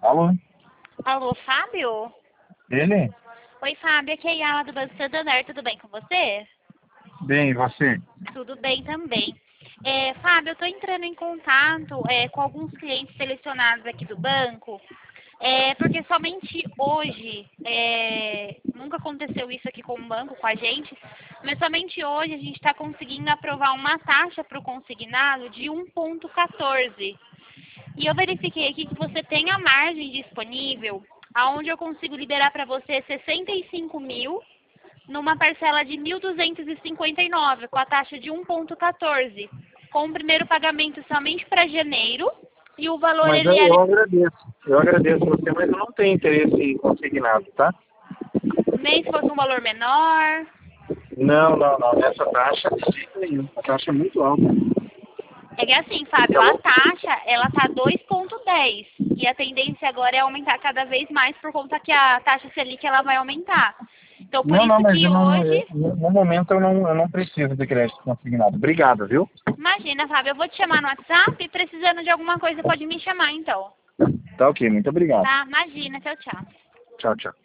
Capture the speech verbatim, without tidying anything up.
Alô? Alô, Fábio? Ele? Oi, Fábio, aqui é a Yala do Banco Santander, tudo bem com você? Bem, e você? Tudo bem também. É, Fábio, eu estou entrando em contato é, com alguns clientes selecionados aqui do banco, é, porque somente hoje, é, nunca aconteceu isso aqui com o banco, com a gente, mas somente hoje a gente está conseguindo aprovar uma taxa para o consignado de um vírgula quatorze. E eu verifiquei aqui que você tem a margem disponível, aonde eu consigo liberar para você sessenta e cinco mil numa parcela de mil duzentos e cinquenta e nove, com a taxa de um vírgula quatorze, com o primeiro pagamento somente para janeiro, e o valor Mas eu, ele eu era, agradeço. Eu agradeço você, mas eu não tenho interesse em consignado, tá? nem se fosse um valor menor. Não, não, não. Essa taxa, de jeito nenhum. A taxa é muito alta. É que assim, Fábio, Tá a bom? taxa, ela tá dois vírgula dez, e a tendência agora é aumentar cada vez mais por conta que a taxa Selic ela vai aumentar. Então, por Não, não, isso mas que eu não, eu- hoje, no no momento eu não, eu não preciso de crédito consignado. Obrigado, viu? imagina, Fábio, eu vou te chamar no WhatsApp e precisando de alguma coisa pode me chamar, então. Tá ok, muito obrigado. Tá? Imagina, tchau, tchau. Tchau, tchau.